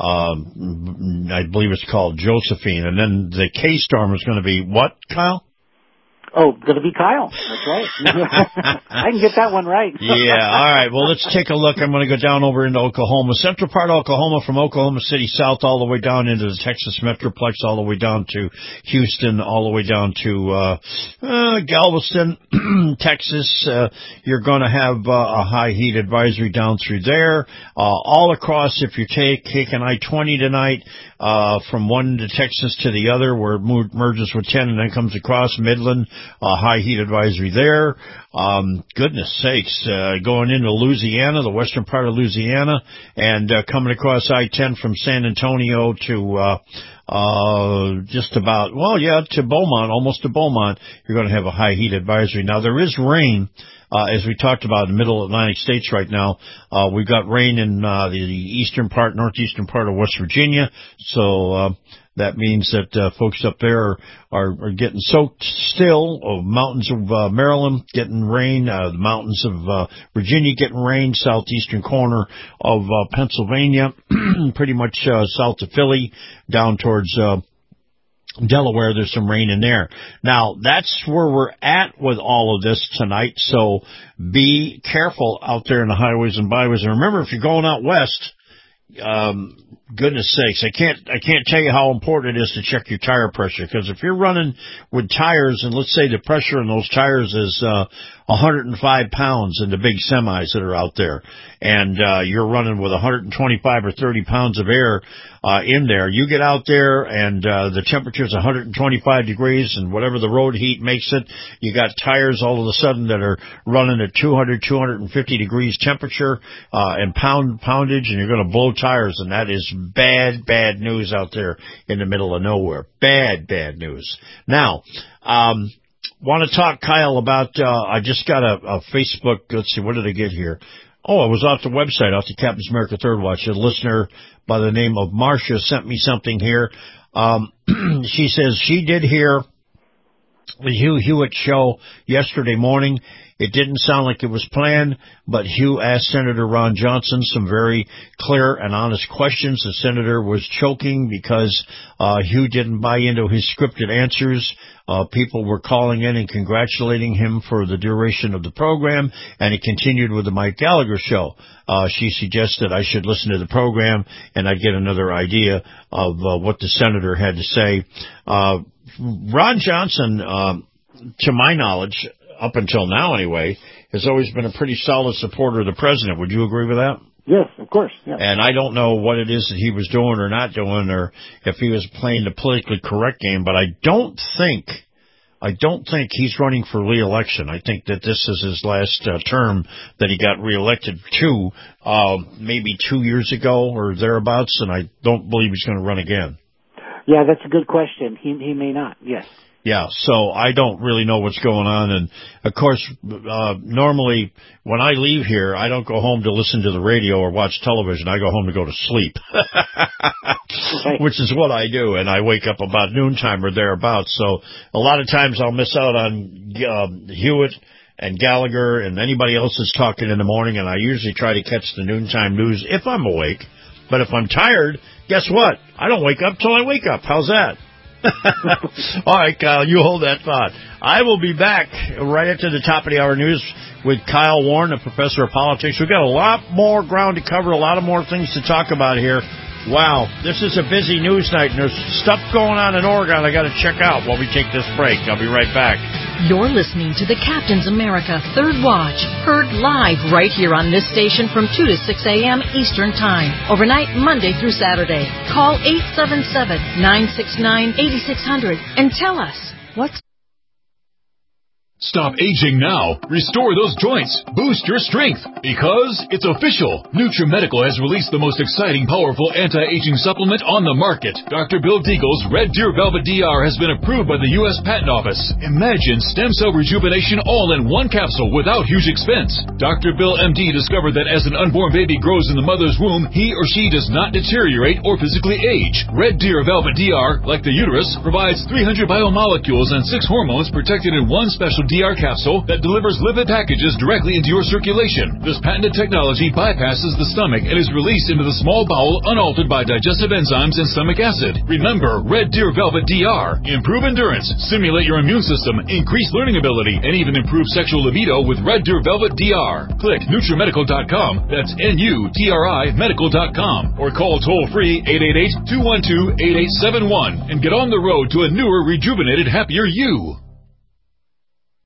[SPEAKER 5] I believe it's called Josephine. And then the K storm is going to be what, Kyle?
[SPEAKER 6] Oh, going to be Kyle. That's right. I can get that one right.
[SPEAKER 5] Yeah, all right. Well, let's take a look. I'm going to go down over into Oklahoma. Central part of Oklahoma, from Oklahoma City south all the way down into the Texas Metroplex, all the way down to Houston, all the way down to Galveston, Texas. You're going to have a high heat advisory down through there. All across, if you taking I-20 tonight, from one to Texas to the other, where it merges with 10 and then comes across Midland, high heat advisory there. Goodness sakes, going into Louisiana, the western part of Louisiana, and coming across I-10 from San Antonio to just about, to Beaumont, almost to Beaumont, you're going to have a high heat advisory. Now, there is rain, as we talked about in the middle Atlantic states right now. We've got rain in the eastern part, northeastern part of West Virginia, so that means that folks up there are getting soaked still. Mountains of Maryland getting rain, the mountains of Virginia getting rain, southeastern corner of Pennsylvania, pretty much south of Philly, down towards Delaware, there's some rain in there. Now, that's where we're at with all of this tonight, so be careful out there in the highways and byways. And remember, if you're going out west, goodness sakes, I can't tell you how important it is to check your tire pressure, because if you're running with tires, and let's say the pressure in those tires is 105 pounds in the big semis that are out there, and you're running with 125 or 30 pounds of air in there, you get out there and the temperature's 125 degrees, and whatever the road heat makes it, you got tires all of a sudden that are running at 200, 250 degrees temperature and poundage, and you're going to blow tires, and that is bad news out there in the middle of nowhere. Bad news. Now, want to talk, Kyle, about, I just got a Facebook, let's see, what did I get here? Oh, it was off the website, off the Captain's America Third Watch. A listener by the name of Marcia sent me something here. She says she did hear the Hugh Hewitt show yesterday morning. It didn't sound like it was planned, but Hugh asked Senator Ron Johnson some very clear and honest questions. The senator was choking because Hugh didn't buy into his scripted answers. People were calling in and congratulating him for the duration of the program, and it continued with the Mike Gallagher show. She suggested I should listen to the program, and I'd get another idea of what the senator had to say. Ron Johnson, to my knowledge, up until now anyway, has always been a pretty solid supporter of the president. Would you agree with that?
[SPEAKER 6] Yes, of course. Yeah.
[SPEAKER 5] And I don't know what it is that he was doing or not doing, or if he was playing the politically correct game, but I don't think he's running for re-election. I think that this is his last term that he got re-elected to, maybe 2 years ago or thereabouts, and I don't believe he's going to run again.
[SPEAKER 6] Yeah, that's a good question. He may not, yes.
[SPEAKER 5] Yeah, so I don't really know what's going on. And, of course, normally when I leave here, I don't go home to listen to the radio or watch television. I go home to go to sleep, which is what I do. And I wake up about noontime or thereabouts. So a lot of times I'll miss out on Hewitt and Gallagher and anybody else that's talking in the morning. And I usually try to catch the noontime news if I'm awake. But if I'm tired, guess what? I don't wake up till I wake up. How's that? All right, Kyle, you hold that thought. I will be back right after the top of the hour news with Kyle Warren, a professor of politics. We've got a lot more ground to cover, a lot of more things to talk about here. Wow, this is a busy news night, and there's stuff going on in Oregon I got to check out while we take this break. I'll be right back.
[SPEAKER 2] You're listening to the Captain's America Third Watch, heard live right here on this station from 2 to 6 a.m. Eastern Time, overnight Monday through Saturday. Call 877-969-8600 and tell us what's...
[SPEAKER 8] Stop aging now. Restore those joints. Boost your strength. Because it's official. NutriMedical has released the most exciting, powerful anti-aging supplement on the market. Dr. Bill Deagle's Red Deer Velvet DR has been approved by the U.S. Patent Office. Imagine stem cell rejuvenation all in one capsule without huge expense. Dr. Bill MD discovered that as an unborn baby grows in the mother's womb, he or she does not deteriorate or physically age. Red Deer Velvet DR, like the uterus, provides 300 biomolecules and 6 hormones protected in one special DR capsule that delivers lipid packages directly into your circulation. This patented technology bypasses the stomach and is released into the small bowel unaltered by digestive enzymes and stomach acid. Remember, Red Deer Velvet DR. Improve endurance, stimulate your immune system, increase learning ability, and even improve sexual libido with Red Deer Velvet DR. Click NutriMedical.com, that's N-U-T-R-I medical.com, or call toll-free 888-212-8871 and get on the road to a newer, rejuvenated, happier you.